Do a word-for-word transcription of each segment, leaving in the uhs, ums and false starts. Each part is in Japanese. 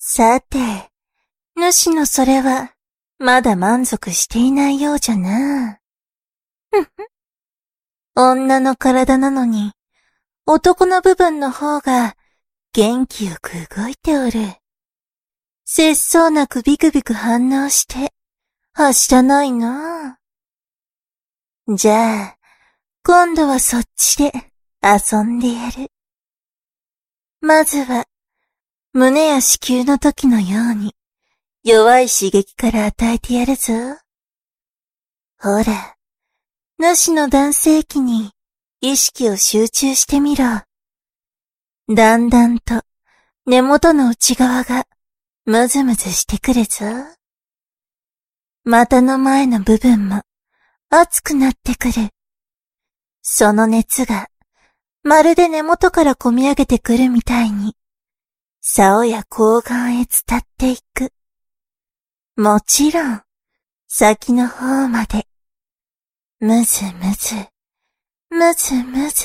さて、主のそれは、まだ満足していないようじゃな。ふふ。女の体なのに、男の部分の方が元気よく動いておる。節操なくビクビク反応して、はしたないな。じゃあ、今度はそっちで遊んでやる。まずは、胸や子宮の時のように、弱い刺激から与えてやるぞ。ほら、主の男性器に意識を集中してみろ。だんだんと根元の内側がムズムズしてくるぞ。股の前の部分も熱くなってくる。その熱がまるで根元から込み上げてくるみたいに、竿や睾丸へ伝っていく。もちろん、先の方まで。むずむず、むずむず。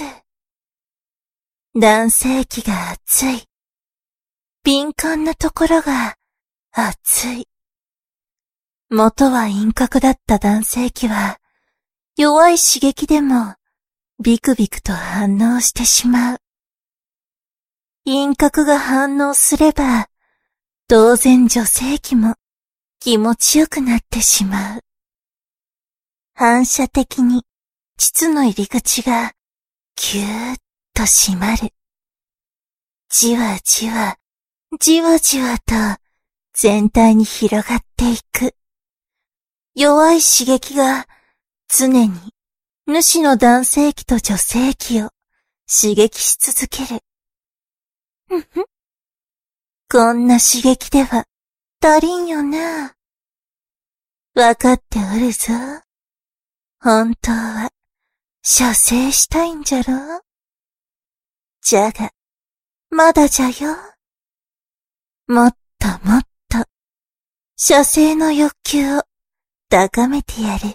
男性器が熱い。敏感なところが熱い。元は陰核だった男性器は、弱い刺激でもビクビクと反応してしまう。陰核が反応すれば、当然女性器も気持ちよくなってしまう。反射的に膣の入り口がキューッと締まる。じわじわ、じわじわと全体に広がっていく。弱い刺激が常に主の男性器と女性器を刺激し続ける。ふふ。こんな刺激では足りんよな。わかっておるぞ。本当は射精したいんじゃろ。じゃが、まだじゃよ。もっともっと射精の欲求を高めてやる。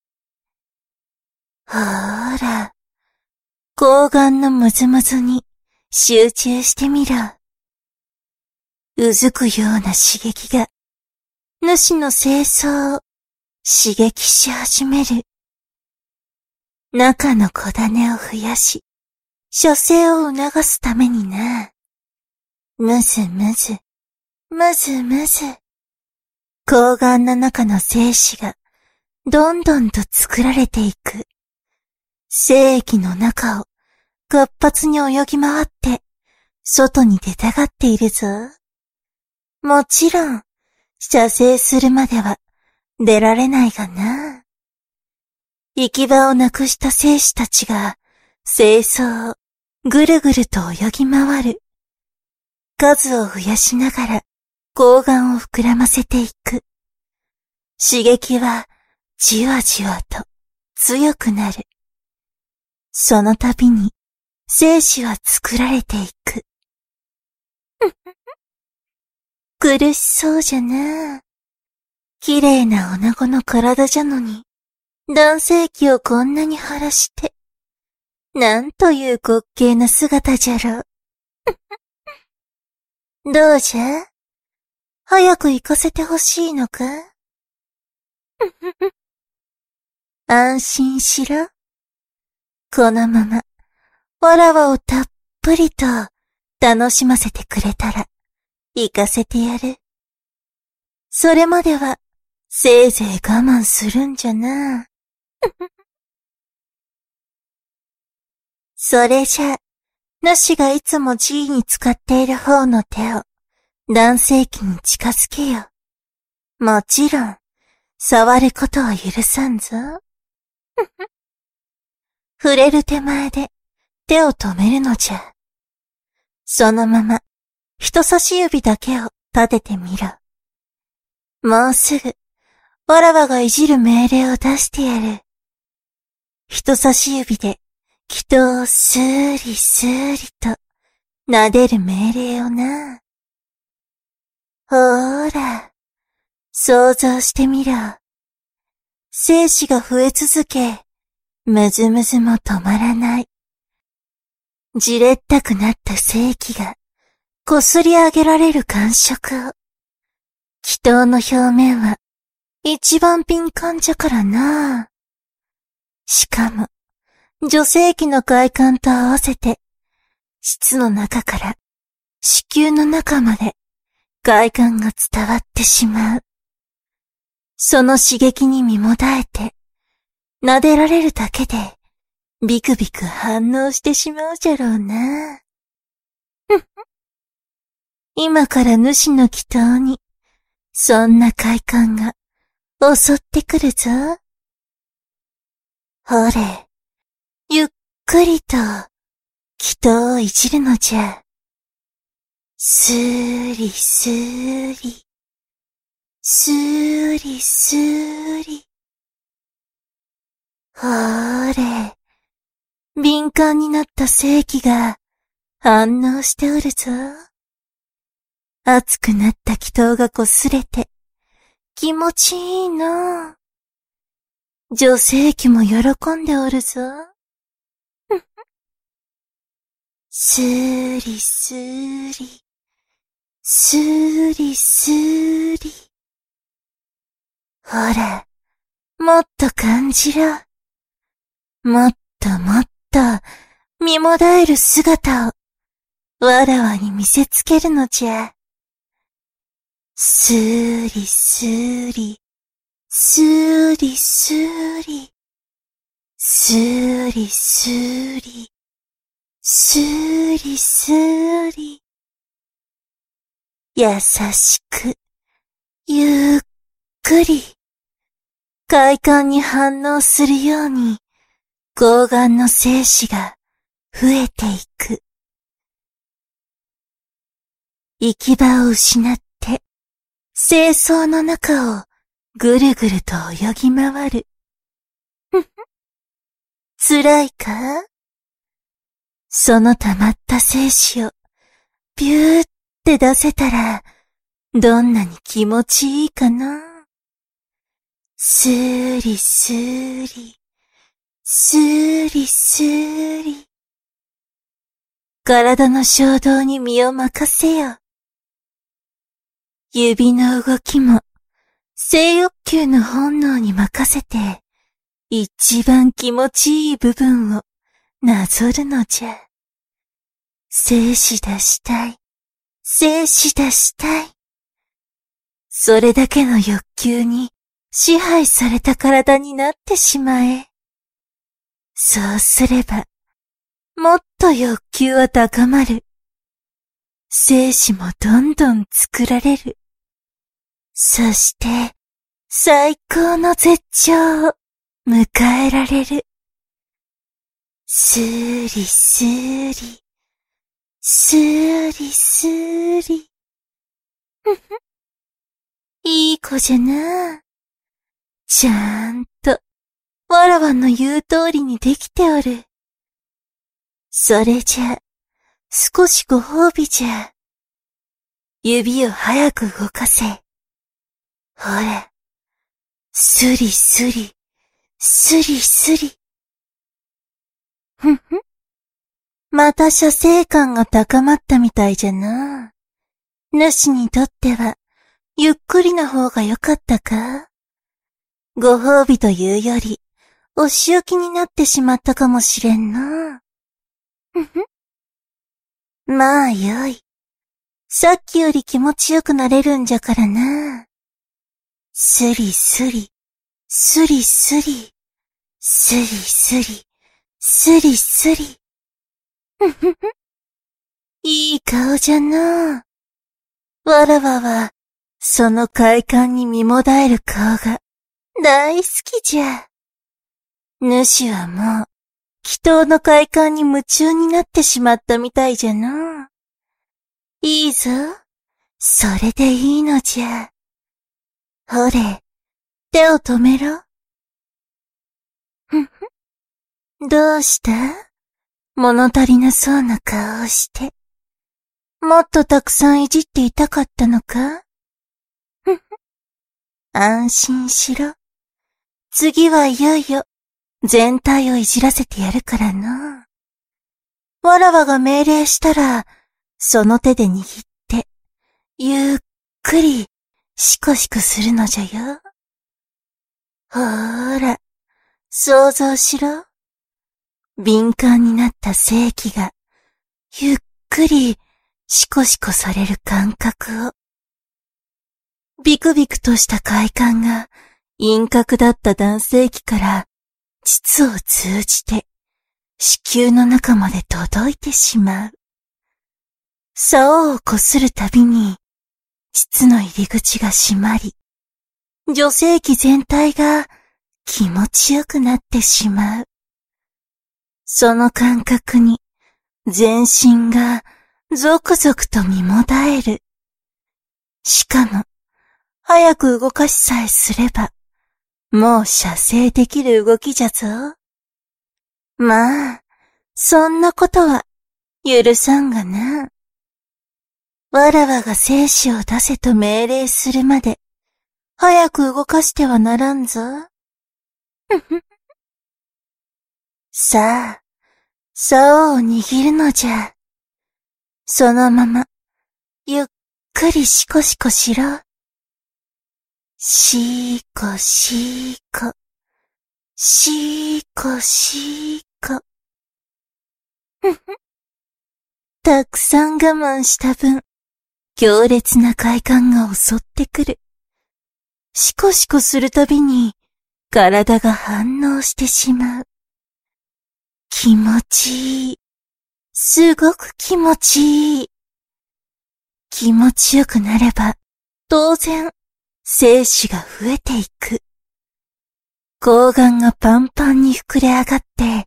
ほーら、睾丸のムズムズに集中してみろ。うずくような刺激が、主の精巣を刺激し始める。中の小種を増やし、射精を促すためにな。むずむず、むずむず。睾丸の中の精子が、どんどんと作られていく。精液の中を活発に泳ぎ回って、外に出たがっているぞ。もちろん、射精するまでは出られないがな。行き場をなくした精子たちが、精巣をぐるぐると泳ぎ回る。数を増やしながら、睾丸を膨らませていく。刺激は、じわじわと強くなる。その度に、精子は作られていく。苦しそうじゃな。綺麗な女子の体じゃのに、男性器をこんなに晴らして、なんという滑稽な姿じゃろう。どうじゃ？早く行かせてほしいのか？安心しろ。このまま、わらわをたっぷりと楽しませてくれたら、行かせてやる。それまでは、せいぜい我慢するんじゃな。それじゃ、主がいつも G に使っている方の手を、男性器に近づけよ。もちろん、触ることは許さんぞ。触れる手前で手を止めるのじゃ。そのまま、人差し指だけを立ててみろ。もうすぐ、わらわがいじる命令を出してやる。人差し指で、気筒をスーリスーリと、撫でる命令をな。ほーら、想像してみろ。精子が増え続け、むずむずも止まらない。じれったくなった精気が、 こすり上げられる感触を。祈祷の表面は一番敏感じゃからな。しかも、女性器の快感と合わせて、膣の中から子宮の中まで快感が伝わってしまう。その刺激に身もだえて、撫でられるだけで、ビクビク反応してしまうじゃろうな。今から主の祈祷に、そんな快感が襲ってくるぞ。ほれ、ゆっくりと祈祷をいじるのじゃ。スーリスーリ、スーリスーリ。ほれ、敏感になった性器が反応しておるぞ。熱くなった祈祷が擦れて気持ちいいの。女性器も喜んでおるぞ。スーリスーリ、スーリスーリ。ほら、もっと感じろ。もっともっと身もだえる姿をわらわに見せつけるのじゃ。スーリスーリ、スーリスーリ、スーリスーリ、スーリスーリ。優しく、ゆっくり、快感に反応するように、睾丸の精子が増えていく。行き場を失って、精巣の中をぐるぐると泳ぎ回る。ふふ。辛いか？その溜まった精子をビューって出せたら、どんなに気持ちいいかな。スーリスーリ、スーリスーリ。体の衝動に身を任せよ。指の動きも、性欲求の本能に任せて、一番気持ちいい部分をなぞるのじゃ。精子出したい、精子出したい。それだけの欲求に支配された体になってしまえ。そうすれば、もっと欲求は高まる。精子もどんどん作られる。そして、最高の絶頂を迎えられる。スーリスーリ、スーリスーリ。ふふ。いい子じゃな。ちゃんと、わらわの言う通りにできておる。それじゃ、少しご褒美じゃ。指を早く動かせ。ほら、スリスリ、スリスリ。ふんふん。また射精感が高まったみたいじゃな。主にとっては、ゆっくりな方が良かったか？ご褒美というより、お仕置きになってしまったかもしれんな。ふふ。まあよい。さっきより気持ちよくなれるんじゃからな。スリスリ、スリスリ、スリスリ、スリスリ。ふふふ。いい顔じゃな。わらわは、その快感に身もだえる顔が大好きじゃ。主はもう、祈祷の快感に夢中になってしまったみたいじゃな。いいぞ。それでいいのじゃ。ほれ、手を止めろ。ふんふん。どうした？物足りなそうな顔をして。もっとたくさんいじっていたかったのか？ふんふん。安心しろ。次はいよいよ、全体をいじらせてやるからな。わらわが命令したら、 その手で握って、ゆっくり、しこしこするのじゃよ。ほーら、想像しろ。敏感になった性器が、ゆっくり、しこしこされる感覚を。ビクビクとした快感が、陰核だった男性器から、膣を通じて、子宮の中まで届いてしまう。竿をこするたびに、膣の入り口が閉まり、女性器全体が気持ちよくなってしまう。その感覚に、全身がゾクゾクと身もだえる。しかも、早く動かしさえすれば、もう射精できる動きじゃぞ。まあ、そんなことは許さんがな。わらわが精子を出せと命令するまで、早く動かしてはならんぞ。さあ、竿を握るのじゃ。そのまま、ゆっくりしこしこしろ。しーこしーこ、しーこしーこ。たくさん我慢した分、強烈な快感が襲ってくる。しこしこするたびに、体が反応してしまう。気持ちいい。すごく気持ちいい。気持ちよくなれば、当然、精子が増えていく。睾丸がパンパンに膨れ上がって、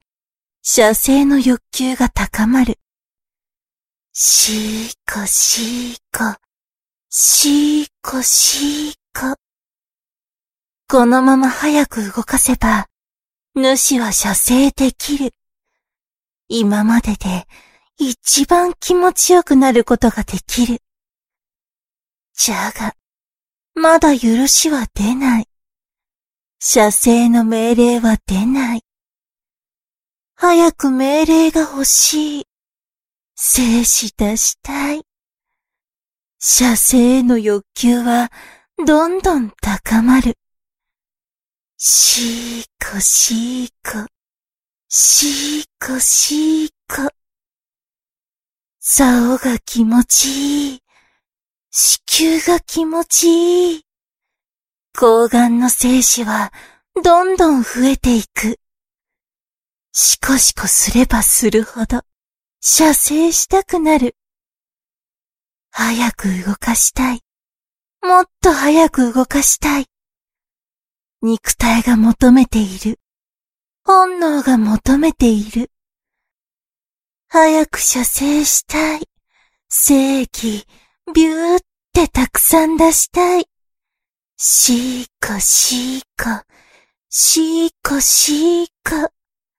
射精の欲求が高まる。しーこしーこ、しーこしーこ。このまま早く動かせば、主は射精できる。今までで一番気持ちよくなることができる。じゃが、まだ許しは出ない。射精の命令は出ない。早く命令が欲しい。精子出したい。射精の欲求はどんどん高まる。しーこしーこ、しーこしーこ。竿が気持ちいい。子宮が気持ちいい。睾丸の精子はどんどん増えていく。しこしこすればするほど射精したくなる。早く動かしたい。もっと早く動かしたい。肉体が求めている。本能が求めている。早く射精したい。精液、ビューってたくさん出したい。しーこしーこ、しーこしーこ。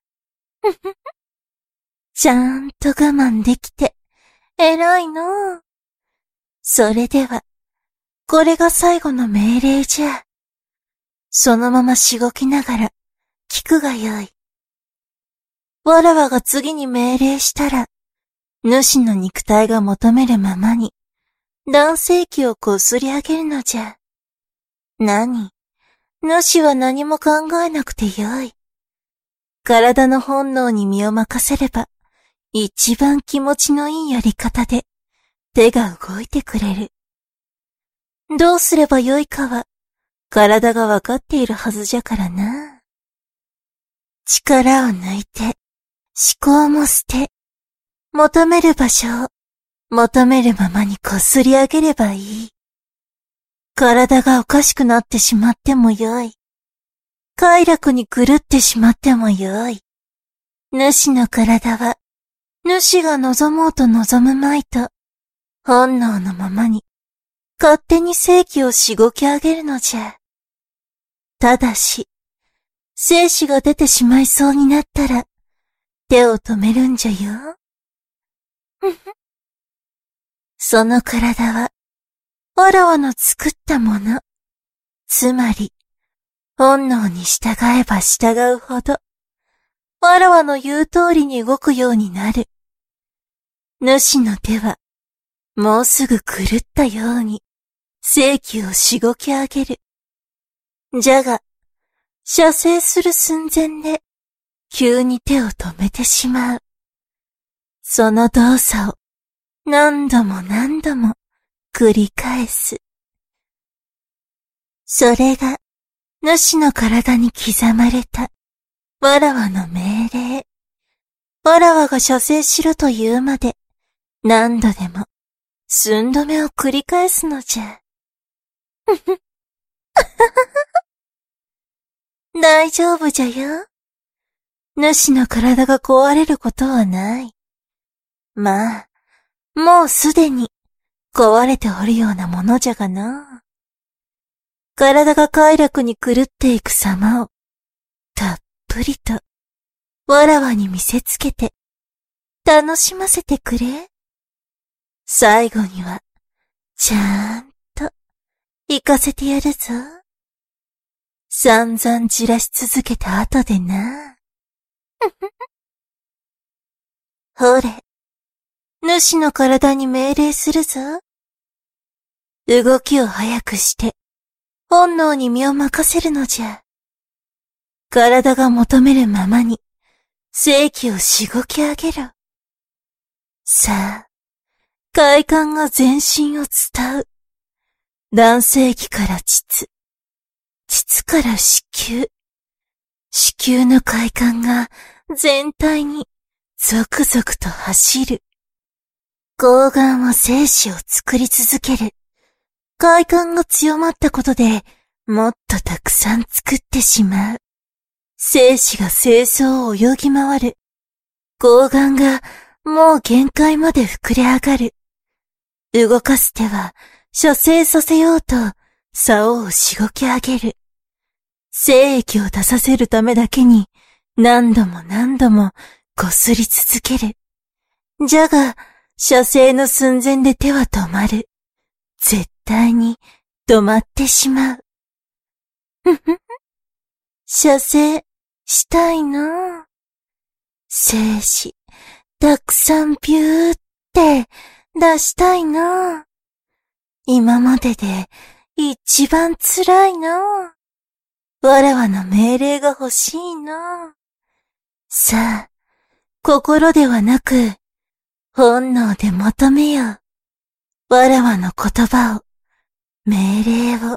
ちゃんと我慢できて、偉いの。それでは、これが最後の命令じゃ。そのまましごきながら、聞くがよい。わらわが次に命令したら、主の肉体が求めるままに、男性器をこすり上げるのじゃ。何？主は何も考えなくてよい。体の本能に身を任せれば、一番気持ちのいいやり方で、手が動いてくれる。どうすればよいかは、体がわかっているはずじゃからな。力を抜いて、思考も捨て、求める場所を、求めるままにこすり上げればいい。体がおかしくなってしまってもよい。快楽に狂ってしまってもよい。主の体は、主が望もうと望むまいと、本能のままに、勝手に精気をしごき上げるのじゃ。ただし、精子が出てしまいそうになったら、手を止めるんじゃよ。その体は、わらわの作ったもの。つまり、本能に従えば従うほど、わらわの言う通りに動くようになる。主の手は、 もうすぐ狂ったように、性器をしごき上げる。じゃが、射精する寸前で、急に手を止めてしまう。その動作を、何度も何度も、繰り返す。それが、主の体に刻まれた、わらわの命令。わらわが射精しろと言うまで、何度でも、寸止めを繰り返すのじゃ。大丈夫じゃよ。主の体が壊れることはない。まあ、もうすでに壊れておるようなものじゃがな。体が快楽に狂っていく様を、たっぷりと、わらわに見せつけて、楽しませてくれ。最後には、ちゃんと、行かせてやるぞ。散々じらし続けた後でな。ほれ、主の体に命令するぞ。動きを早くして、本能に身を任せるのじゃ。体が求めるままに、性器をしごき上げろ。さあ、快感が全身を伝う。男性器から膣。膣から子宮。子宮の快感が全体にゾクゾクと走る。睾丸は精子を作り続ける。快感が強まったことでもっとたくさん作ってしまう。精子が精巣を泳ぎ回る。睾丸がもう限界まで膨れ上がる。動かす手は射精させようと竿をしごき上げる。精液を出させるためだけに何度も何度もこすり続ける。じゃが、射精の寸前で手は止まる。絶対に止まってしまう。ふふふ。射精したいな。精子、たくさんピューって出したいな。今までで一番辛いな。わらわの命令が欲しいな。さあ、心ではなく、本能で求めよう。わらわの言葉を、命令を。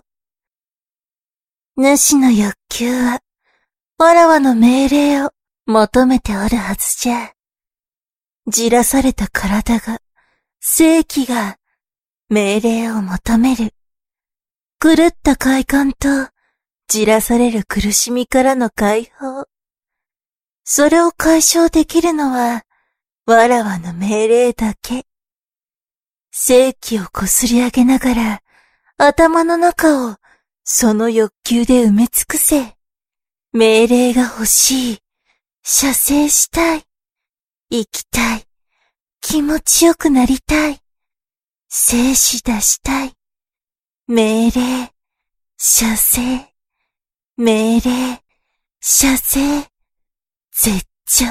主の欲求は、わらわの命令を求めておるはずじゃ。じらされた体が、性器が、命令を求める。狂った快感と、じらされる苦しみからの解放。それを解消できるのは、わらわの命令だけ。性器をこすり上げながら、頭の中をその欲求で埋め尽くせ。命令が欲しい。射精したい。生きたい。気持ちよくなりたい。精子出したい。命令。射精。命令。射精。絶頂。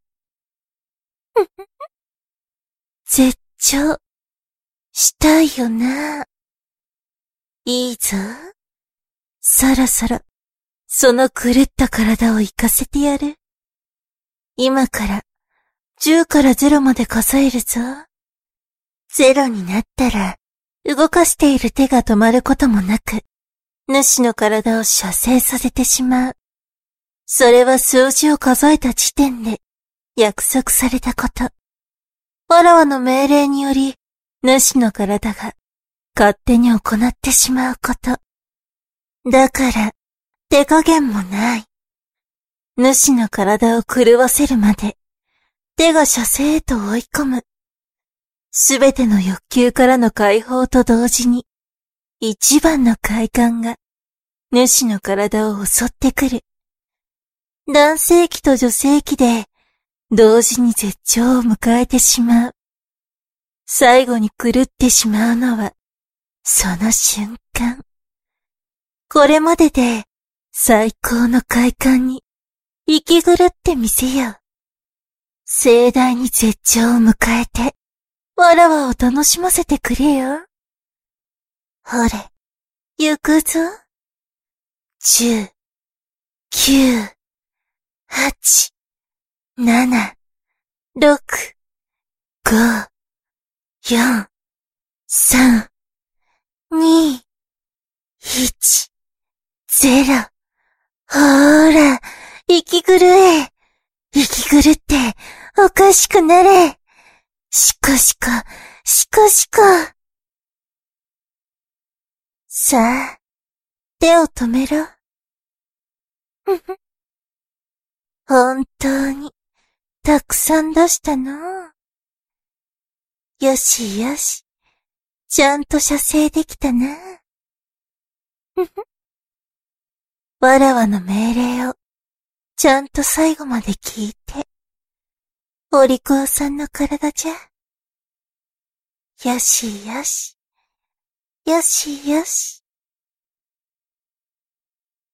絶頂。したいよな。いいぞ。そろそろ、その狂った体を行かせてやる。今から、じゅうからゼロまで数えるぞ。ゼロになったら、動かしている手が止まることもなく、主の体を射精させてしまう。それは数字を数えた時点で、約束されたこと。わらわの命令により、主の体が、勝手に行ってしまうこと。だから、手加減もない。主の体を狂わせるまで、手が射精へと追い込む。すべての欲求からの解放と同時に、一番の快感が、主の体を襲ってくる。男性器と女性器で、同時に絶頂を迎えてしまう。最後に狂ってしまうのは、その瞬間。これまでで、最高の快感に、生き狂ってみせよう。盛大に絶頂を迎えて、 わらわを楽しませてくれよ。ほれ、行くぞ。十、九、八、七、六、五、四、三、二、一、ゼロ。ほーら、息狂え。息狂って、おかしくなれ。しこしこ、しこしこ。さあ、手を止めろ。ふふ。本当に、たくさん出したの。よしよし、ちゃんと射精できたな。ふふ。わらわの命令を、ちゃんと最後まで聞いて。お利口さんの体じゃ。よしよし、よしよし。